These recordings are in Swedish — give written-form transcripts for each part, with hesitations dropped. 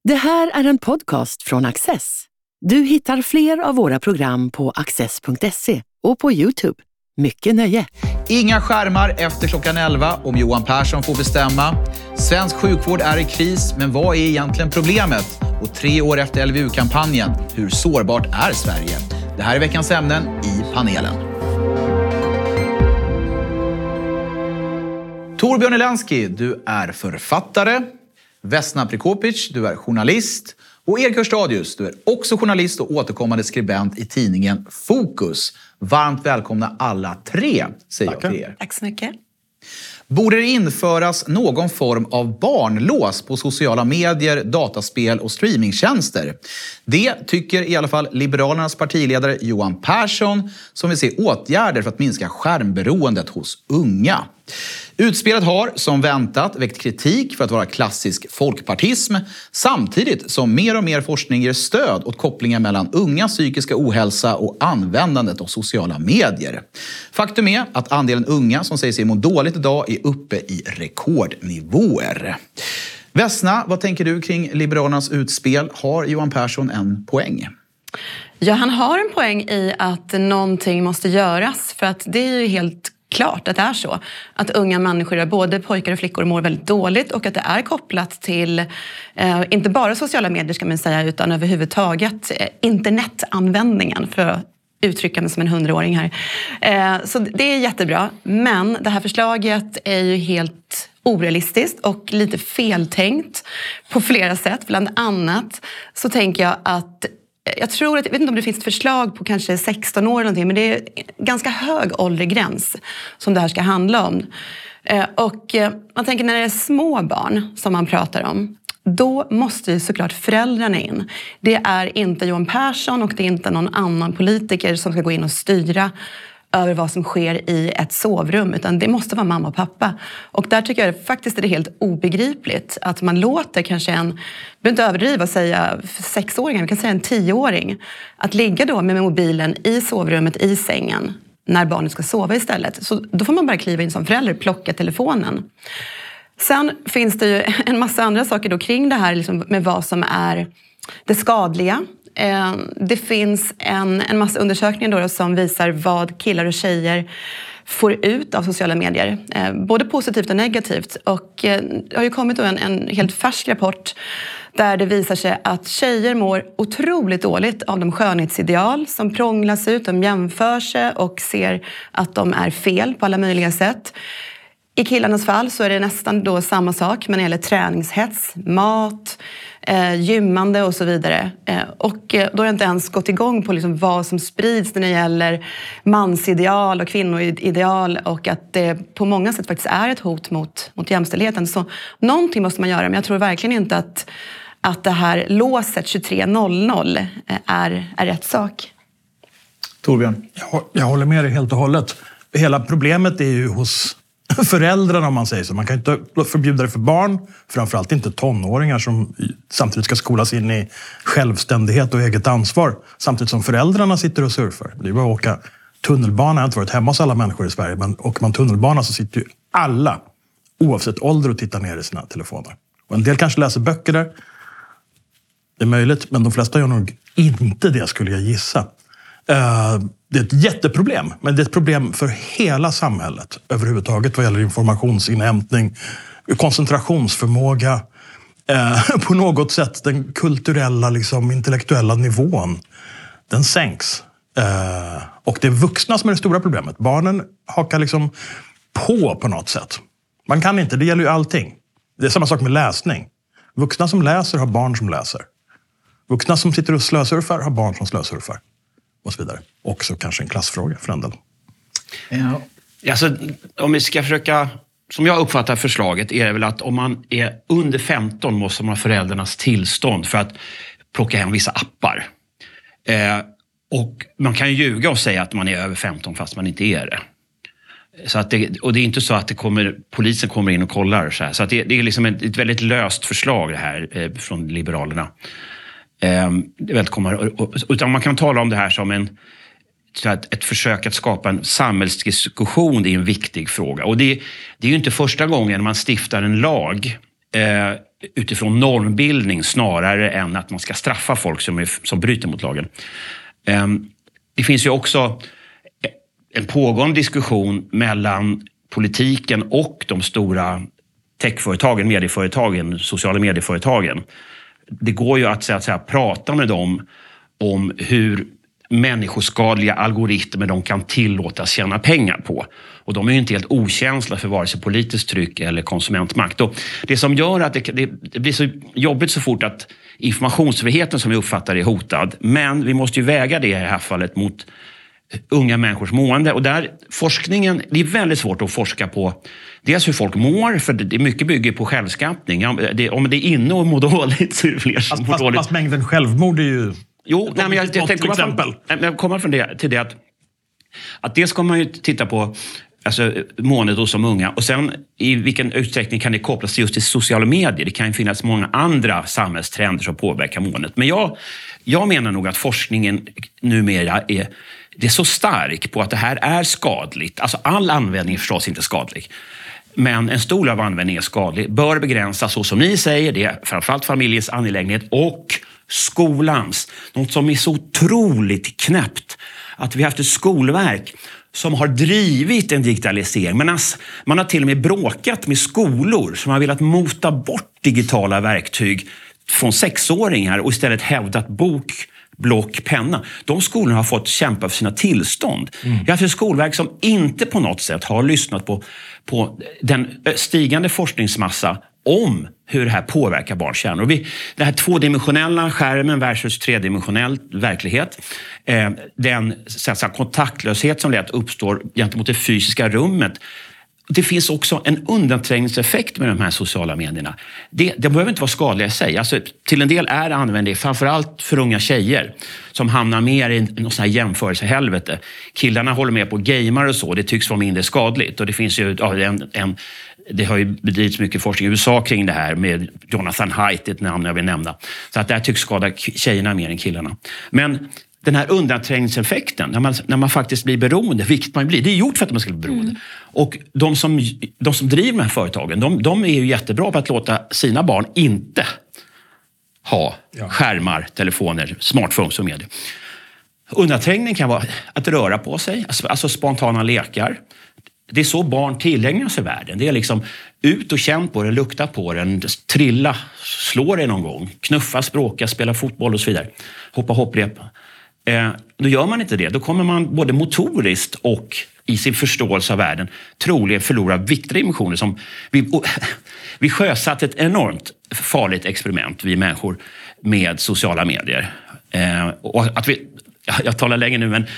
Det här är en podcast från Access. Du hittar fler av våra program på access.se och på YouTube. Mycket nöje. Inga skärmar efter klockan 11 om Johan Persson får bestämma. Svensk sjukvård är i kris, men vad är egentligen problemet? Och 3 år efter LVU-kampanjen, hur sårbart är Sverige? Det här är veckans ämnen i panelen. Torbjörn Elensky, du är författare. Vesna Prekopic, du är journalist. Och Erik Hörstadius, du är också journalist och återkommande skribent i tidningen Fokus. Varmt välkomna alla 3, säger jag till er. Tack så mycket. Borde det införas någon form av barnlås på sociala medier, dataspel och streamingtjänster? Det tycker i alla fall Liberalernas partiledare Johan Persson, som vill se åtgärder för att minska skärmberoendet hos unga. Utspelet har, som väntat, väckt kritik för att vara klassisk folkpartism, samtidigt som mer och mer forskning ger stöd åt kopplingen mellan ungas psykiska ohälsa och användandet av sociala medier. Faktum är att andelen unga som säger sig må dåligt idag är uppe i rekordnivåer. Vesna, vad tänker du kring Liberalernas utspel? Har Johan Persson en poäng? Ja, han har en poäng i att någonting måste göras, för att det är ju helt klart att det är så. Att unga människor, både pojkar och flickor, mår väldigt dåligt och att det är kopplat till inte bara sociala medier ska man säga, utan överhuvudtaget internetanvändningen, för att uttrycka mig som en 100-åring här. Så det är jättebra, men det här förslaget är ju helt orealistiskt och lite feltänkt på flera sätt. Bland annat så tänker jag att jag vet inte om det finns ett förslag på kanske 16 år eller någonting, men det är ganska hög åldergräns som det här ska handla om. Och man tänker när det är små barn som man pratar om, då måste ju såklart föräldrarna in. Det är inte Johan Persson och det är inte någon annan politiker som ska gå in och styra över vad som sker i ett sovrum, utan det måste vara mamma och pappa. Och där tycker jag faktiskt är det helt obegripligt att man låter kanske en, behöver inte överdriva och säga 6-åring, vi kan säga en 10-åring, att ligga då med mobilen i sovrummet, i sängen, när barnet ska sova istället. Så då får man bara kliva in som förälder, plocka telefonen. Sen finns det ju en massa andra saker då kring det här liksom med vad som är det skadliga. Det finns en massa undersökningar då som visar vad killar och tjejer får ut av sociala medier. Både positivt och negativt. Och det har ju kommit då en helt färsk rapport där det visar sig att tjejer mår otroligt dåligt av de skönhetsideal som prånglas ut. De jämför sig och ser att de är fel på alla möjliga sätt. I killarnas fall så är det nästan då samma sak, men när det gäller träningshets, mat, gymmande och så vidare. Och då har jag inte ens gått igång på liksom vad som sprids när det gäller mansideal och kvinnoideal, och att det på många sätt faktiskt är ett hot mot jämställdheten. Så någonting måste man göra, men jag tror verkligen inte att det här låset 23.00 är rätt sak. Torbjörn? Jag håller med dig helt och hållet. Hela problemet är ju hos föräldrarna, om man säger så. Man kan inte förbjuda det för barn, framförallt inte tonåringar som samtidigt ska skolas in i självständighet och eget ansvar, samtidigt som föräldrarna sitter och surfar. Det är bara att åka tunnelbana. Jag har inte varit hemma hos alla människor i Sverige, men åker man tunnelbana så sitter ju alla, oavsett ålder, och tittar ner i sina telefoner. Och en del kanske läser böcker där. Det är möjligt, men de flesta gör nog inte det, skulle jag gissa. Det är ett jätteproblem, men det är ett problem för hela samhället överhuvudtaget vad gäller informationsinhämtning, koncentrationsförmåga, på något sätt den kulturella, liksom, intellektuella nivån, den sänks. Och det är vuxna som är det stora problemet. Barnen hakar liksom på något sätt. Man kan inte, det gäller ju allting. Det är samma sak med läsning. Vuxna som läser har barn som läser. Vuxna som sitter och slösurfar har barn som slösurfar. Och så vidare. Också kanske en klassfråga för en del. Ja. Alltså, om vi ska försöka, som jag uppfattar förslaget, är det väl att om man är under 15 måste man ha föräldrarnas tillstånd för att plocka hem vissa appar. Och man kan ju ljuga och säga att man är över 15 fast man inte är det. Så att och det är inte så att polisen kommer in och kollar. Så att det är liksom ett väldigt löst förslag det här från Liberalerna. Utan man kan tala om det här som ett försök att skapa en samhällsdiskussion. Det är en viktig fråga. Och det är ju inte första gången man stiftar en lag utifrån normbildning snarare än att man ska straffa folk som bryter mot lagen. Det finns ju också en pågående diskussion mellan politiken och de stora techföretagen, medieföretagen, sociala medieföretagen. Det går ju att, så att säga, prata med dem om hur människoskadliga algoritmer de kan tillåtas tjäna pengar på. Och de är ju inte helt okänsliga för vare sig politiskt tryck eller konsumentmakt. Och det som gör att det blir så jobbigt så fort att informationsfriheten som vi uppfattar är hotad. Men vi måste ju väga det i det här fallet mot unga människors mående. Och där forskningen, det är väldigt svårt att forska på dels hur folk mår, för det mycket bygger på självskattning. Om det är inne och mår dåligt så är det fler som mår dåligt. Fast mängden självmord är ju... Jo, nej, men jag kommer från det till det att det ska man ju titta på, alltså måendet hos de unga, och sen i vilken utsträckning kan det kopplas just till sociala medier. Det kan ju finnas många andra samhällstrender som påverkar måendet. Men jag menar nog att forskningen numera det är så stark på att det här är skadligt. Alltså all användning är förstås inte skadlig. Men en stor av användningen är skadlig. Bör begränsas så som ni säger. Det är framförallt familjens angelägenhet och skolans. Något som är så otroligt knäppt. Att vi har haft ett skolverk som har drivit en digitalisering. Men man har till och med bråkat med skolor som har velat mota bort digitala verktyg från 6-åringar och istället hävdat bok, block, penna. De skolorna har fått kämpa för sina tillstånd. Jag har haft ett skolverk som inte på något sätt har lyssnat på den stigande forskningsmassa om hur det här påverkar barns hjärnor. Den här tvådimensionella skärmen versus tredimensionell verklighet. Den kontaktlöshet som lätt uppstår gentemot det fysiska rummet. Det finns också en undanträngningseffekt med de här sociala medierna. Det behöver inte vara skadliga i sig. Alltså, till en del är användning framförallt för unga tjejer som hamnar mer i någon sån här jämförelsehelvete. Killarna håller med på gamer och så. Det tycks vara mindre skadligt. Och det finns ju det har ju bedrivits mycket forskning i USA kring det här med Jonathan Haidt, ett namn jag vill nämna. Så att det här tycks skada tjejerna mer än killarna. Men den här undanträngningseffekten, när man faktiskt blir beroende, vilket man blir, det är gjort för att man ska bli beroende. Och de som driver de här företagen, de är ju jättebra på att låta sina barn inte ha skärmar, telefoner, smartphones och medier. Undanträngning kan vara att röra på sig, alltså spontana lekar. Det är så barn tillägnar sig världen. Det är liksom ut och känn på den, lukta på den, trilla, slå det någon gång, knuffa, språka, spela fotboll och så vidare. Hoppa hopprep. Då gör man inte det. Då kommer man både motoriskt och i sin förståelse av världen troligen förlora viktiga dimensioner. Som vi sjösatte ett enormt farligt experiment, vi människor, med sociala medier. Och att jag talar länge nu, men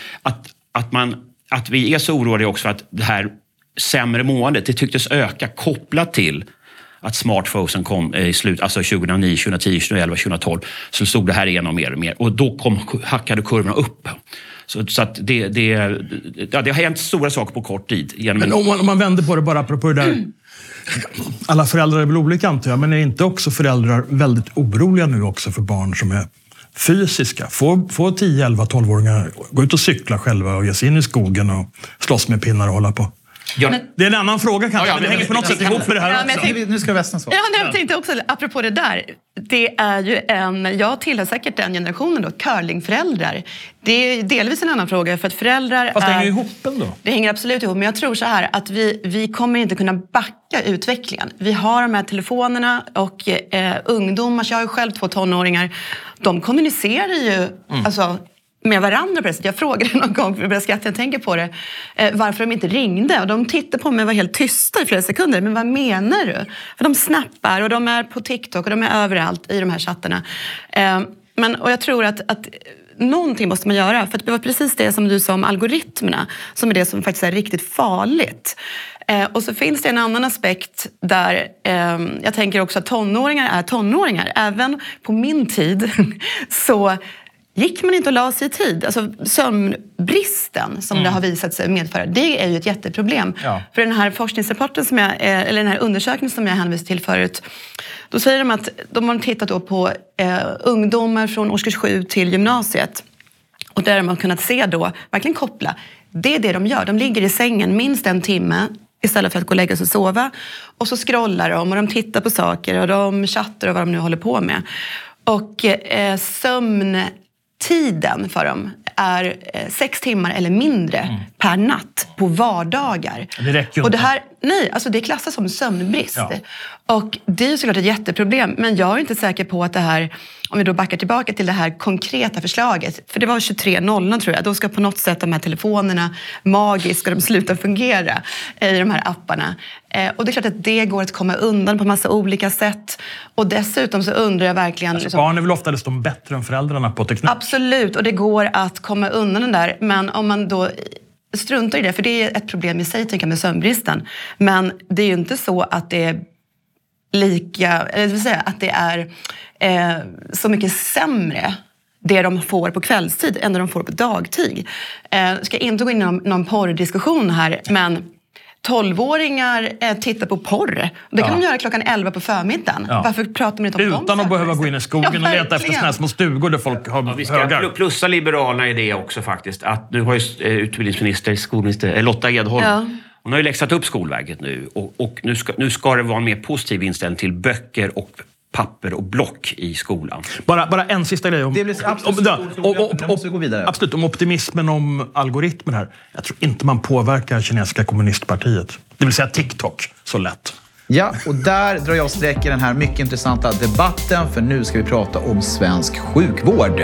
att vi är så oroade också för att det här sämre måendet, det tycktes öka kopplat till att smartphonen kom i slut, alltså 2009, 2010, 2011, 2012, så stod det här igenom mer och mer. Och då hackade kurvorna upp. Så att det har hänt stora saker på kort tid. Men om man vänder på det bara apropå det där. Alla föräldrar är väl olika, antar jag, men är inte också föräldrar väldigt oroliga nu också för barn som är fysiska? Få 10, 11, 12-åringar gå ut och cykla själva och ge sig in i skogen och slåss med pinnar och hålla på. Ja. Det är en annan fråga kanske, men det hänger på något sätt ihop med det här också. Nu ska Western svara. Jag tänkte också, apropå det där, det är ju jag tillhör säkert den generationen då, curlingföräldrar. Det är delvis en annan fråga, för att föräldrar fast det hänger ihop ändå. Det hänger absolut ihop, men jag tror så här att vi kommer inte kunna backa utvecklingen. Vi har de här telefonerna och ungdomar, jag har ju själv 2 tonåringar, de kommunicerar ju alltså med varandra på det sättet. Jag frågade någon gång, för jag började skratta, jag tänker på det, varför de inte ringde. Och de tittade på mig och var helt tysta i flera sekunder. Men vad menar du? För de snappar och de är på TikTok och de är överallt i de här chattarna. Och jag tror att någonting måste man göra. För att det var precis det som du sa om algoritmerna, som är det som faktiskt är riktigt farligt. Och så finns det en annan aspekt där jag tänker också att tonåringar är tonåringar. Även på min tid så gick man inte och la sig i tid. Alltså sömnbristen som det har visat sig medföra, det är ju ett jätteproblem. Ja. För den här forskningsrapporten eller den här undersökningen som jag hänvisade till förut, då säger de att de har tittat då på ungdomar från årskurs 7 till gymnasiet. Och där har man kunnat se då, verkligen koppla. Det är det de gör. De ligger i sängen minst 1 timme istället för att gå och lägga sig och sova. Och så scrollar de och de tittar på saker och de chattar och vad de nu håller på med. Och sömntiden för dem är 6 timmar eller mindre per natt på vardagar. Det räcker ju och det inte. här, nej, alltså det klassas som sömnbrist. Ja. Och det är ju såklart ett jätteproblem. Men jag är inte säker på att det här, om vi då backar tillbaka till det här konkreta förslaget. För det var 23.00 tror jag. Då ska på något sätt de här telefonerna magiskt ska de sluta fungera i de här apparna. Och det är klart att det går att komma undan på massa olika sätt. Och dessutom så undrar jag verkligen... Alltså, barn är väl oftast de bättre än föräldrarna på teknik? Absolut, och det går att komma undan den där. Men om man då struntar i det, för det är ett problem i sig tänker jag med sömnbristen. Men det är ju inte så att det är eller det vill säga att det är så mycket sämre det de får på kvällstid än det de får på dagtid. Ska inte gå in i någon porrdiskussion här, men 12-åringar tittar på porr. Det kan de göra klockan 11 på förmiddagen. Ja. Varför pratar man inte om Utan att behöva gå in i skogen och leta efter såna här små stugor där folk har Vi ska högar. plussa Liberalerna i det också faktiskt. Att nu har ju skolminister Lotta Edholm. Ja. Hon har ju läxat upp Skolverket nu. Och nu ska det vara en mer positiv inställning till böcker och papper och block i skolan. Bara en sista grej om... Det blir absolut måste vi gå vidare. Absolut, om optimismen om algoritmen här. Jag tror inte man påverkar kinesiska kommunistpartiet. Det vill säga TikTok så lätt. Ja, och där drar jag streck i den här mycket intressanta debatten, för nu ska vi prata om svensk sjukvård.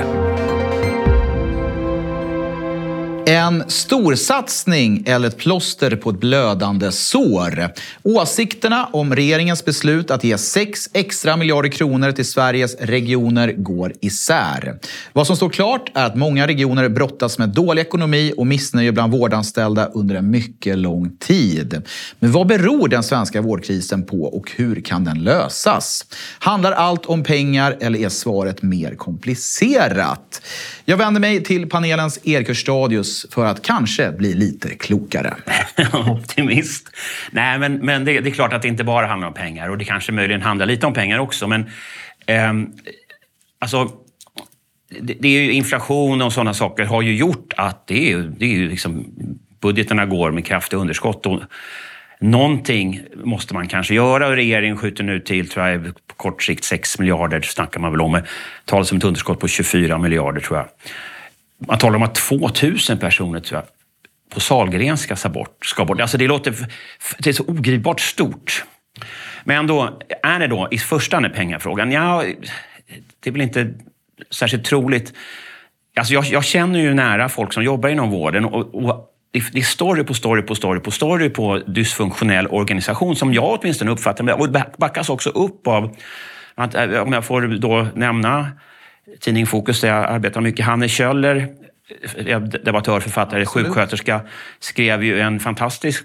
En storsatsning eller ett plåster på ett blödande sår. Åsikterna om regeringens beslut att ge 6 extra miljarder kronor till Sveriges regioner går isär. Vad som står klart är att många regioner brottas med dålig ekonomi och missnöje bland vårdanställda under en mycket lång tid. Men vad beror den svenska vårdkrisen på och hur kan den lösas? Handlar allt om pengar eller är svaret mer komplicerat? Jag vänder mig till panelens Erik Hörstadius för att kanske bli lite klokare. Optimist. Nej, men det är klart att det inte bara handlar om pengar. Och det kanske möjligen handlar lite om pengar också. Men alltså, det är ju inflation och sådana saker har ju gjort att det är ju liksom, budgeterna går med kraftiga underskott. Och någonting måste man kanske göra, och regeringen skjuter nu till, tror jag, på kort sikt 6 miljarder snackar man väl om. Talas om ett underskott på 24 miljarder tror jag. Man talar om att 2000 personer tror jag, på Sahlgrenska ska bort. Alltså det är så ogripbart stort. Men då är det då i första hand pengafrågan. Ja, det är väl inte särskilt troligt. Alltså jag känner ju nära folk som jobbar inom vården och det är story på dysfunktionell organisation som jag åtminstone uppfattar. Och backas också upp av, att, om jag får då nämna Tidning Fokus där jag arbetar mycket, Hanne Kjöller, debattör, författare, sjuksköterska, skrev ju en fantastisk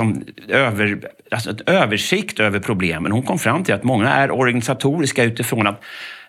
översikt över problemen. Hon kom fram till att många är organisatoriska utifrån att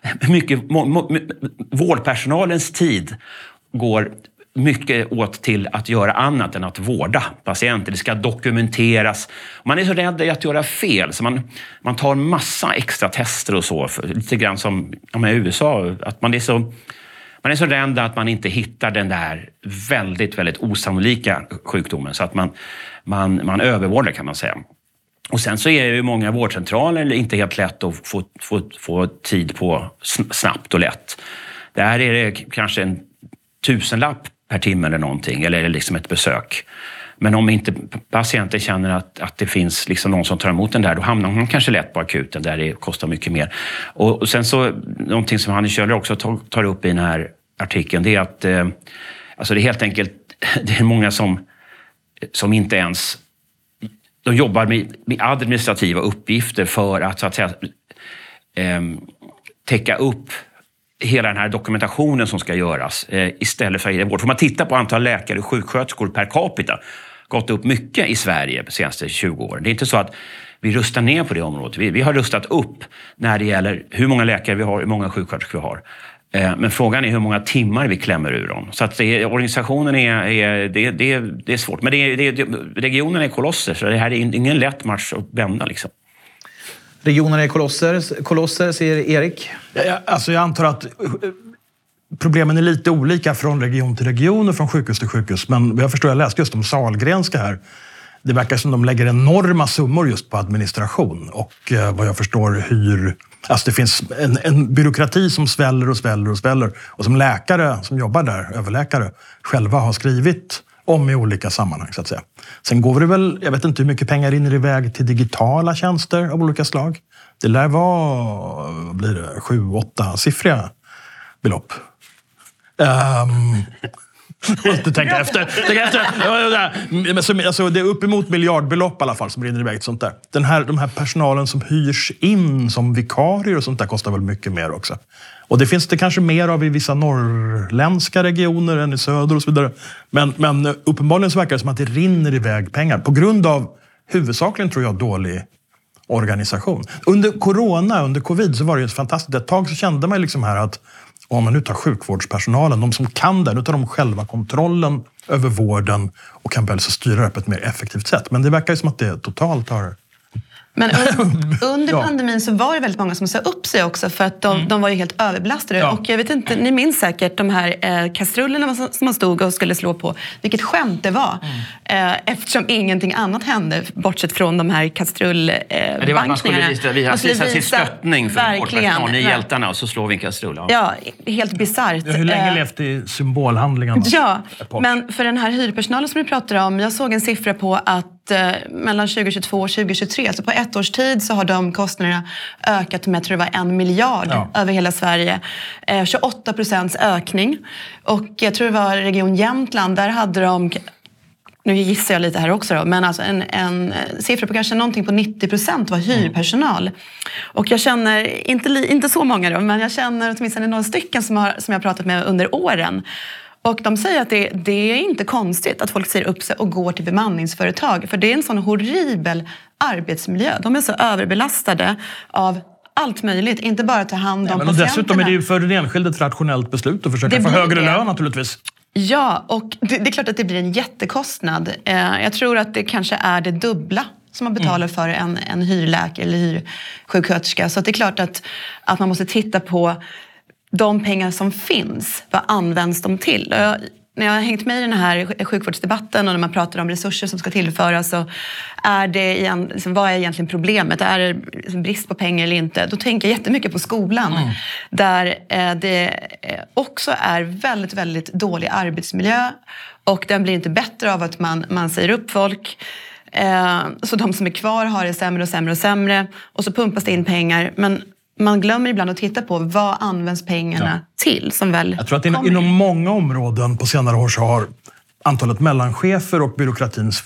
vårdpersonalens tid går mycket åt till att göra annat än att vårda patienter. Det ska dokumenteras. Man är så rädd att göra fel så man tar massa extra tester och så. Lite grann som i USA. Att man är så rädd att man inte hittar den där väldigt, väldigt osannolika sjukdomen. Så att man övervårdar, kan man säga. Och sen så är det ju många vårdcentraler inte helt lätt att få tid på snabbt och lätt. Där är det kanske en 1000-lapp per timme eller någonting, eller liksom ett besök. Men om inte patienten känner att det finns liksom någon som tar emot den där, då hamnar man kanske lätt på akuten där det kostar mycket mer. Och sen så, någonting som Hanne Kjöller också tar upp i den här artikeln, det är att alltså det är helt enkelt, det är många som inte ens, de jobbar med administrativa uppgifter för att så att säga täcka upp hela den här dokumentationen som ska göras istället för vård. För man tittar på antal läkare och sjuksköterskor per capita, gått upp mycket i Sverige de senaste 20 åren. Det är inte så att vi rustar ner på det området. Vi har rustat upp när det gäller hur många läkare vi har, hur många sjuksköterskor vi har. Men frågan är hur många timmar vi klämmer ur dem. Så att organisationen är svårt. Men regionen är kolosser, så det här är ingen lätt match att vända liksom. Regionerna är kolosser, säger Erik. Alltså jag antar att problemen är lite olika från region till region och från sjukhus till sjukhus. Men jag förstår, jag läste just om Sahlgrenska här. det verkar som de lägger enorma summor just på administration. Och vad jag förstår alltså det finns en byråkrati som sväller och sväller och sväller. Och som läkare som jobbar där, överläkare, själva har skrivit om i olika sammanhang så att säga. Sen går det väl, jag vet inte hur mycket pengar rinner iväg till digitala tjänster av olika slag. Det lär vara, vad blir det, 7-8 siffriga belopp. Du tänker efter. Alltså, det är uppemot miljardbelopp i alla fall som rinner iväg ett sånt där. De här personalen som hyrs in som vikarier och sånt där kostar väl mycket mer också. Och det finns det kanske mer av i vissa norrländska regioner än i söder och så vidare. Men uppenbarligen så verkar det som att det rinner iväg pengar på grund av huvudsakligen, tror jag, dålig organisation. Under covid så var det ju fantastiskt. Ett tag så kände man liksom här att om man nu tar sjukvårdspersonalen, de som kan det, nu tar de själva kontrollen över vården och kan väl så styra det på ett mer effektivt sätt. Men det verkar ju som att det totalt har... Men under pandemin så var det väldigt många som sa upp sig också för att de var ju helt överbelastade. Ja. Och jag vet inte, ni minns säkert de här kastrullerna som man stod och skulle slå på. Vilket skämt det var. Eftersom ingenting annat hände bortsett från de här kastrullbankningarna. Det var att man skulle visa sin stöttning för vårdpersonal, ni hjältarna, och så slår vi en kastrull. Ja, helt bisarrt. Hur länge levt i symbolhandlingarna? Ja, men för den här hyrpersonalen som vi pratar om, jag såg en siffra på att mellan 2022 och 2023, så på ett års tid så har de kostnaderna ökat med, jag tror det var 1 miljard över hela Sverige. 28% ökning. Och jag tror det var Region Jämtland, där hade de, nu gissar jag lite här också då, men alltså en siffra på kanske någonting på 90% var hyrpersonal. Och jag känner, inte så många då, men jag känner åtminstone några stycken som jag har pratat med under åren. Och de säger att det är inte konstigt att folk säger upp sig och går till bemanningsföretag. För det är en sån horribel arbetsmiljö. De är så överbelastade av allt möjligt. Inte bara ta hand om patienterna. Och dessutom är det ju för den enskilde ett rationellt beslut att försöka få högre lön naturligtvis. Ja, och det är klart att det blir en jättekostnad. Jag tror att det kanske är det dubbla som man betalar för en hyrläkare eller hyrsjuksköterska. Så det är klart att man måste titta på de pengar som finns, vad används de till? När jag har hängt med i den här sjukvårdsdebatten och när man pratar om resurser som ska tillföras, så är det vad är egentligen problemet? Är det brist på pengar eller inte? Då tänker jag jättemycket på skolan. Där det också är väldigt, väldigt dålig arbetsmiljö. Och den blir inte bättre av att man säger upp folk. Så de som är kvar har det sämre och sämre och sämre. Och så pumpas det in pengar. Men man glömmer ibland att titta på vad används pengarna till som väl. Jag tror att inom många områden på senare år så har antalet mellanchefer och byråkratins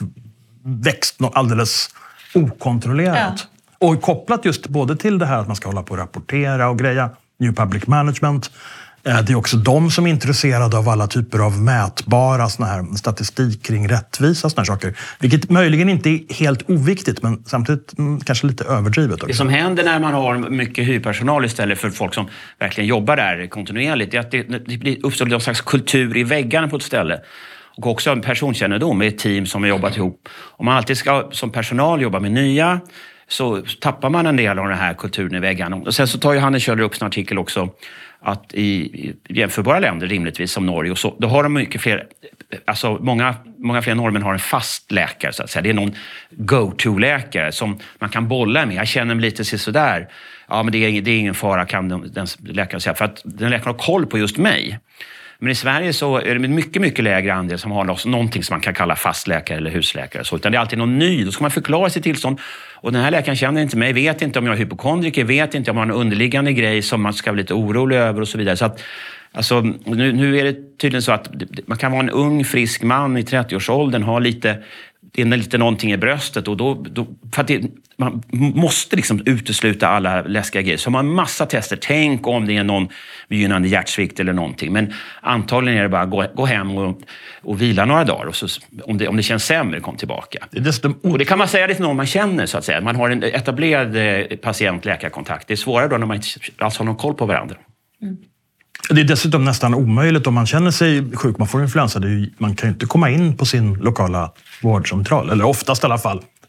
växt alldeles okontrollerat. Ja. Och kopplat just både till det här att man ska hålla på och rapportera och greja, New Public Management. Det är också de som är intresserade av alla typer av mätbara såna här statistik kring rättvisa såna här saker. Vilket möjligen inte är helt oviktigt, men samtidigt kanske lite överdrivet också. Det som händer när man har mycket hyrpersonal istället för folk som verkligen jobbar där kontinuerligt är att det uppstår någon slags kultur i väggarna på ett ställe. Och också en personkännedom med ett team som har jobbat ihop. Om man alltid ska som personal jobba med nya, så tappar man en del av den här kulturen i väggarna. Och sen så tar ju Hannes Kjöller upp en artikel också att i jämförbara länder, rimligtvis som Norge, och så, då har de mycket fler, alltså många fler norrmän har en fast läkare så att säga. Det är någon go-to-läkare som man kan bolla med. Jag känner mig lite sådär. Ja, men det är ingen fara, kan den läkaren säga, för att den läkaren har koll på just mig. Men i Sverige så är det mycket, mycket lägre andel som har någonting som man kan kalla fastläkare eller husläkare. Så, utan det är alltid någon ny. Då ska man förklara sitt tillstånd. Och den här läkaren känner inte mig, vet inte om jag är hypokondriker, vet inte om jag har en underliggande grej som man ska vara lite orolig över och så vidare. Så att, alltså, nu är det tydligen så att man kan vara en ung, frisk man i 30-årsåldern, ha lite någonting i bröstet, och då för att man måste liksom utesluta alla läskiga grejer. Så har man massa tester. Tänk om det är någon begynnande hjärtsvikt eller någonting. Men antagligen är det bara gå hem och vila några dagar. Och så, om det känns sämre, kom tillbaka. Och det kan man säga till någon man känner, så att säga. Man har en etablerad patient-läkarkontakt. Det är svårare då när man inte alls har någon koll på varandra. Det är dessutom nästan omöjligt om man känner sig sjuk. Man får influensa. Man kan ju inte komma in på sin lokala vårdcentral. Eller oftast i alla fall.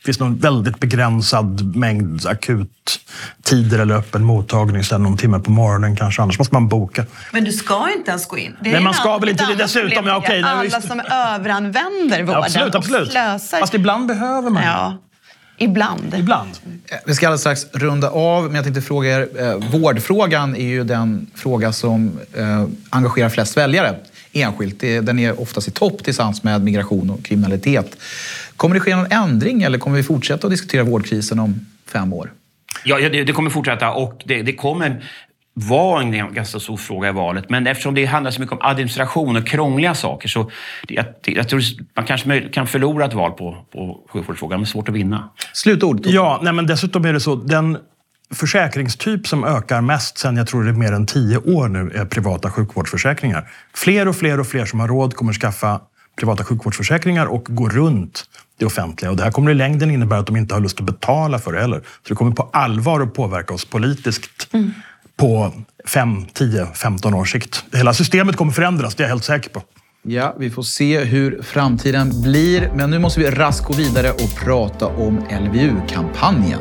finns någon väldigt begränsad mängd akut tider eller öppen mottagning sedan någon timme på morgonen kanske. Annars måste man boka. Men du ska inte ens gå in. Det är Nej, man ska väl inte det dessutom. Problem, Ja, okej, alla som överanvänder vården absolut. och slösar. Fast ibland behöver man. Ja, ibland. Vi ska alldeles strax runda av, men jag tänkte fråga er, vårdfrågan är ju den fråga som engagerar flest väljare enskilt. Den är oftast i topp tillsammans med migration och kriminalitet. Kommer det ske någon ändring eller kommer vi fortsätta att diskutera vårdkrisen om 5 år? Ja, det kommer fortsätta och det kommer vara en ganska stor fråga i valet. Men eftersom det handlar så mycket om administration och krångliga saker så jag tror man kanske kan förlora ett val på sjukvårdsfrågan, men svårt att vinna. Slutord. Ja, nej, men dessutom är det så. Den försäkringstyp som ökar mest sen jag tror det är mer än 10 år nu är privata sjukvårdsförsäkringar. Fler och fler som har råd kommer skaffa privata sjukvårdsförsäkringar och gå runt det offentliga. Och det här kommer i längden innebära att de inte har lust att betala för det heller. Så det kommer på allvar att påverka oss politiskt på 5, 10, 15 års sikt. Hela systemet kommer förändras, det är jag helt säker på. Ja, vi får se hur framtiden blir. Men nu måste vi raskt gå vidare och prata om LVU-kampanjen.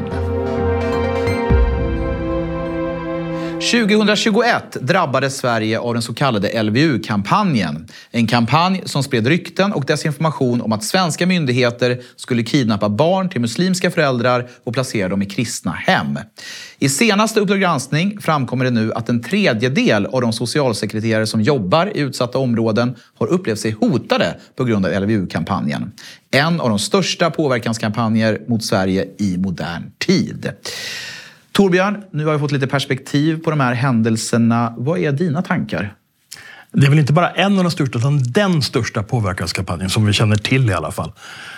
2021 drabbades Sverige av den så kallade LVU-kampanjen. En kampanj som spred rykten och desinformation om att svenska myndigheter skulle kidnappa barn till muslimska föräldrar och placera dem i kristna hem. I senaste Uppdrag granskning framkommer det nu att en tredjedel av de socialsekreterare som jobbar i utsatta områden har upplevt sig hotade på grund av LVU-kampanjen. En av de största påverkanskampanjer mot Sverige i modern tid. Torbjörn, nu har vi fått lite perspektiv på de här händelserna. Vad är dina tankar? Det är väl inte bara en av de största, utan den största påverkanskampanjen som vi känner till i alla fall.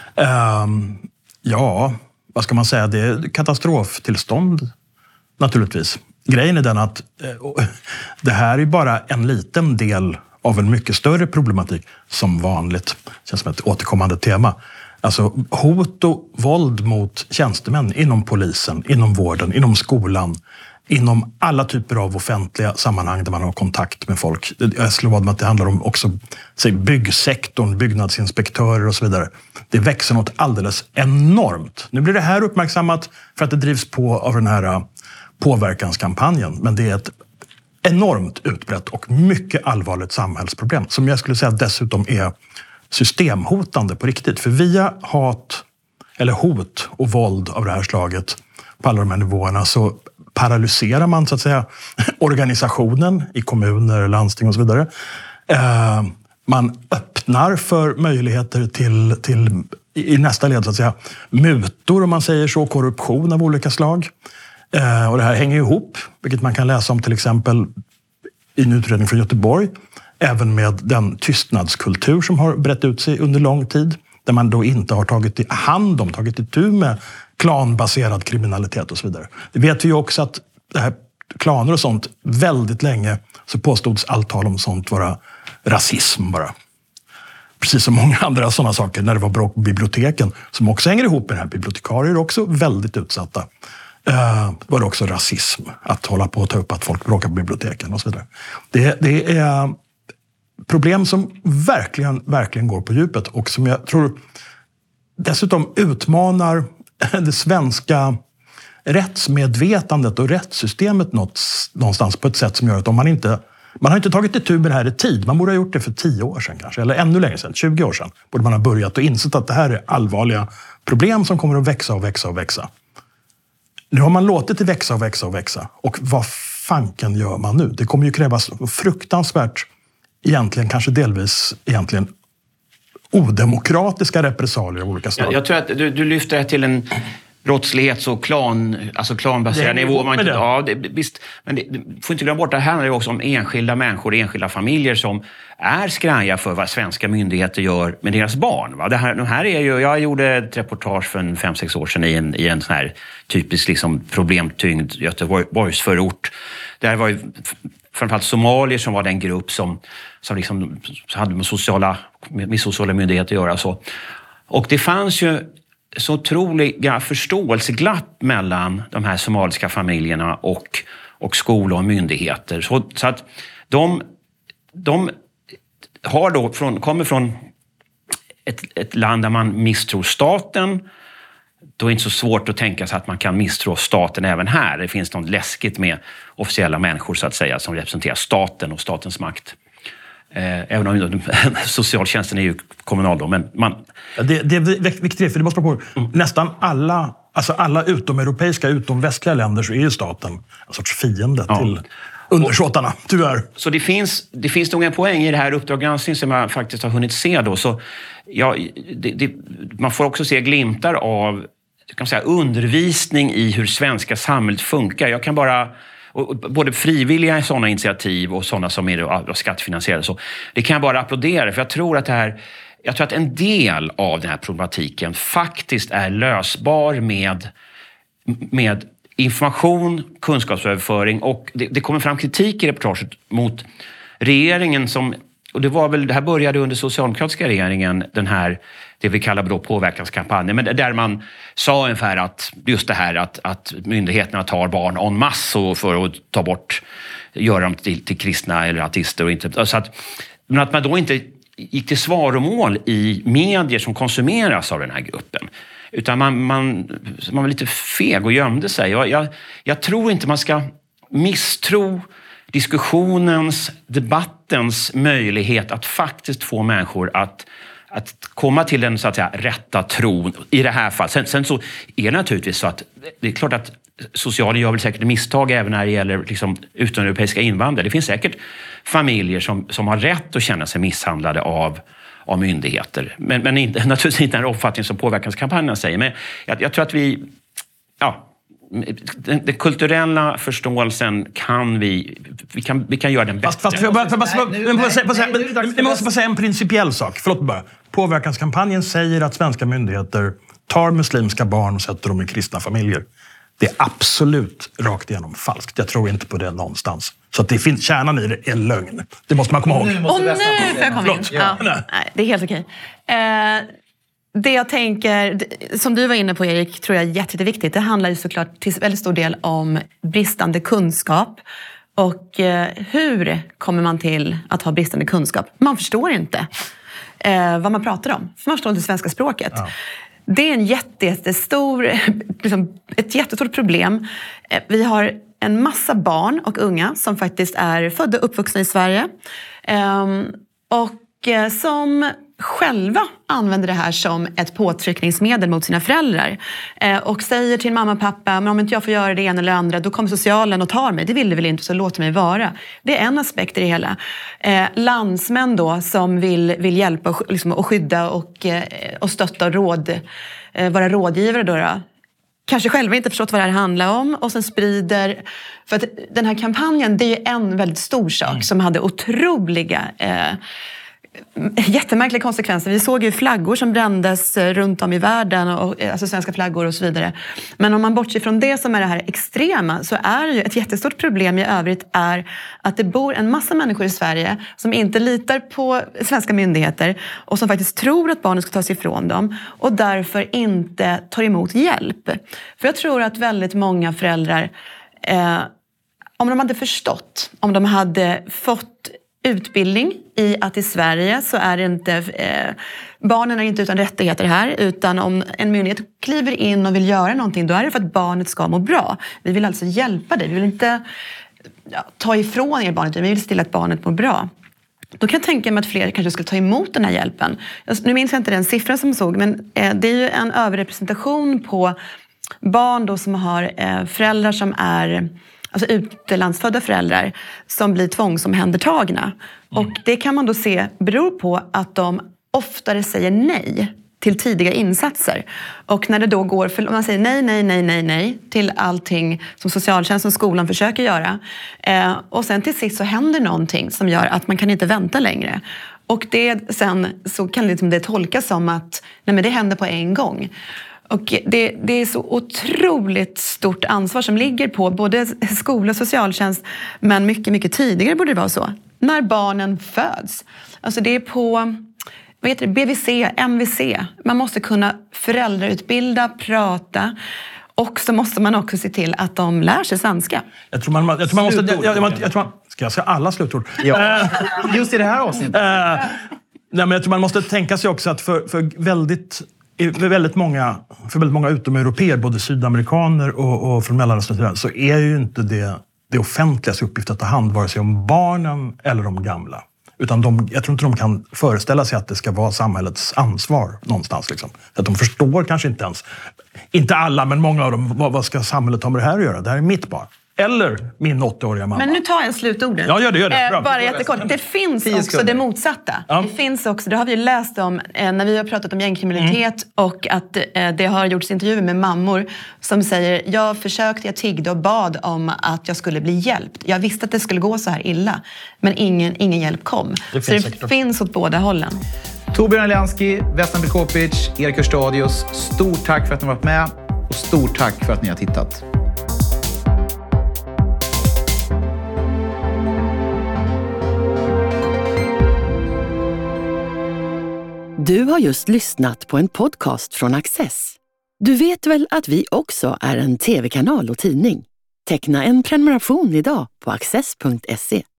Ja, vad ska man säga? Det är katastroftillstånd naturligtvis. Grejen är den att det här är bara en liten del av en mycket större problematik som vanligt. Det känns som ett återkommande tema. Alltså hot och våld mot tjänstemän inom polisen, inom vården, inom skolan, inom alla typer av offentliga sammanhang där man har kontakt med folk. Jag slår vad med att det handlar om också byggsektorn, byggnadsinspektörer och så vidare. Det växer något alldeles enormt. Nu blir det här uppmärksammat för att det drivs på av den här påverkanskampanjen. Men det är ett enormt utbrett och mycket allvarligt samhällsproblem som jag skulle säga dessutom är systemhotande på riktigt. För via hot och våld av det här slaget på alla de här nivåerna så paralyserar man så att säga organisationen i kommuner, landsting och så vidare. Man öppnar för möjligheter till i nästa led så att säga mutor om man säger så, korruption av olika slag. Och det här hänger ihop, vilket man kan läsa om till exempel i en utredning från Göteborg. Även med den tystnadskultur som har brett ut sig under lång tid. Där man då inte har tagit itu med klanbaserad kriminalitet och så vidare. Det vet vi ju också att det här klaner och sånt väldigt länge så påstods allt tal om sånt vara rasism bara. Precis som många andra sådana saker när det var bråk på biblioteken som också hänger ihop med det här. Bibliotekarier är också väldigt utsatta. Var det också rasism att hålla på och ta upp att folk bråkar på biblioteken och så vidare. Det är problem som verkligen går på djupet och som jag tror dessutom utmanar det svenska rättsmedvetandet och rättssystemet någonstans på ett sätt som gör att om man har inte tagit itu med det här i tid. Man borde ha gjort det för 10 år sedan kanske, eller ännu längre sedan, 20 år sedan. Borde man ha börjat och insett att det här är allvarliga problem som kommer att växa. Nu har man låtit det växa. Och vad fanken gör man nu? Det kommer ju krävas fruktansvärt kanske delvis odemokratiska repressalier av olika slag. Jag tror att du lyfter det till en brottslighets- och klanbaserad nivå. Visst, men det får inte glömma bort, det här handlar ju också om enskilda människor, enskilda familjer som är skraja för vad svenska myndigheter gör med deras barn. Va? Jag gjorde ett reportage för 5-6 år sedan i en sån här typisk problemtyngd Göteborgsförort. Där var ju framförallt somalier som var den grupp som hade med sociala myndigheter att göra. Så. Och det fanns ju så otroliga förståelseglapp mellan de här somaliska familjerna och skola och myndigheter. Så att de har då kommer från ett land där man misstror staten. då är det inte så svårt att tänka sig att man kan misstro staten även här. Det finns något läskigt med officiella människor så att säga som representerar staten och statens makt. Även om socialtjänsten är ju kommunal då, men man... Det är viktigt, för det måste på nästan alla utomeuropeiska, utomvästliga länder så är ju staten en sorts fiende till undersåtarna, tyvärr. Så det finns nog en poäng i det här Uppdrag granskning som jag faktiskt har hunnit se då. Så man får också se glimtar av undervisning i hur svenska samhället funkar. Jag kan bara... både frivilliga sådana initiativ och sådana som är skattefinansierade. Så det kan jag bara applådera, för jag tror att en del av den här problematiken faktiskt är lösbar med information, kunskapsöverföring, och det kommer fram kritik i reportaget mot regeringen som, och det här började under socialdemokratiska regeringen, det vi kallar då påverkanskampanjen, men där man sa ungefär att just det här att myndigheterna tar barn en masse för att göra dem till kristna eller ateister och inte, så men att man då inte gick till svaromål i medier som konsumeras av den här gruppen. Utan man var lite feg och gömde sig. Jag tror inte man ska misstro diskussionens, debattens möjlighet att faktiskt få människor att komma till den så att säga rätta tron i det här fallet. Sen så är det naturligtvis så att det är klart att socialen gör väl säkert misstag även när det gäller liksom utomeuropeiska invandrare. Det finns säkert familjer som har rätt att känna sig misshandlade av myndigheter. Men naturligtvis inte den uppfattning som påverkanskampanjen säger. Men jag tror att den kulturella förståelsen kan vi kan göra den bättre. Jag måste bara säga en principiell sak. Förlåt bara. Påverkanskampanjen säger att svenska myndigheter tar muslimska barn och sätter dem i kristna familjer. Det är absolut rakt igenom falskt. Jag tror inte på det någonstans. Så att det finns, kärnan i det är lögn. Det måste man komma ihåg. Nu får jag komma in. Ja. Nej, det är helt okej. Det jag tänker, som du var inne på Erik, tror jag är jätteviktigt. Det handlar ju såklart till väldigt stor del om bristande kunskap. Och hur kommer man till att ha bristande kunskap? Man förstår inte vad man pratar om. För man förstår inte svenska språket. Ja. Det är ett jättestort problem. Vi har en massa barn och unga som faktiskt är födda och uppvuxna i Sverige. Och som själva använder det här som ett påtryckningsmedel mot sina föräldrar. Och säger till mamma och pappa, men om inte jag får göra det ena eller andra, då kommer socialen och tar mig. Det vill det väl inte, så låt mig vara. Det är en aspekt i det hela. Landsmän då som vill hjälpa och skydda och stötta och vara rådgivare då. Kanske själva inte förstått vad det här handlar om och sen sprider... För att den här kampanjen, det är ju en väldigt stor sak som hade otroliga... jättemärkliga konsekvenser. Vi såg ju flaggor som brändes runt om i världen, alltså svenska flaggor och så vidare. Men om man bortser från det som är det här extrema, så är det ju ett jättestort problem i övrigt är att det bor en massa människor i Sverige som inte litar på svenska myndigheter och som faktiskt tror att barnen ska tas ifrån dem och därför inte tar emot hjälp. För jag tror att väldigt många föräldrar, om de hade förstått, om de hade fått utbildning i att i Sverige så är det inte barnen är inte utan rättigheter här, utan om en myndighet kliver in och vill göra någonting, då är det för att barnet ska må bra. Vi vill alltså hjälpa dig. Vi vill inte ta ifrån er barnet, vi vill se till att barnet mår bra. Då kan jag tänka mig att fler kanske skulle ta emot den här hjälpen. Nu minns jag inte den siffran som såg, men det är ju en överrepresentation på barn då som har föräldrar som är alltså utlandsfödda föräldrar som blir tvångsomhändertagna. Och det kan man då se beror på att de oftare säger nej till tidiga insatser. Och när det då går, om man säger nej till allting som socialtjänsten och skolan försöker göra. Och sen till sist så händer någonting som gör att man kan inte vänta längre. Och sen så kan det tolkas som att nej, men det händer på en gång. Och det är så otroligt stort ansvar som ligger på både skola och socialtjänst, men mycket, mycket tidigare borde det vara så. När barnen föds. Alltså det är på BVC, MVC. Man måste kunna föräldrautbilda, prata. Och så måste man också se till att de lär sig svenska. Jag tror man måste... Ska jag säga alla slutord? Ja. Just i det här avsnittet. Nej, men jag tror man måste tänka sig också att för väldigt för väldigt många utomeuropeer, både sydamerikaner och från Mellanöstern, så är ju inte det offentligas uppgift att ta hand vare sig om barnen eller de gamla. Utan jag tror inte de kan föreställa sig att det ska vara samhällets ansvar någonstans. Liksom. Att de förstår kanske inte ens, inte alla, men många av dem, vad ska samhället ha med det här att göra? Det här är mitt barn. Eller min 80-åriga mamma. Men nu tar jag slutordet. Ja, gör det. Bra. Bara jättekort. Det finns också det motsatta. Ja. Det finns också, det har vi ju läst om när vi har pratat om gängkriminalitet och att det har gjorts intervjuer med mammor som säger, jag tiggde och bad om att jag skulle bli hjälpt. Jag visste att det skulle gå så här illa, men ingen hjälp kom. Det finns åt båda hållen. Torbjörn Alianski, Vesna Brkovic, Erik Hörstadius, stort tack för att ni har varit med och stort tack för att ni har tittat. Du har just lyssnat på en podcast från Access. Du vet väl att vi också är en tv-kanal och tidning? Teckna en prenumeration idag på access.se.